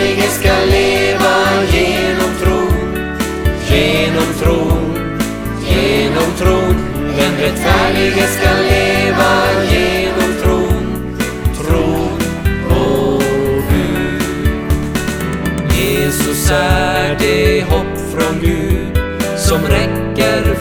rättfärdige ska leva genom tron, genom tron, genom tron. Den rättfärdige ska leva genom tron, tron på Gud. Jesus är det hopp från Gud som räcker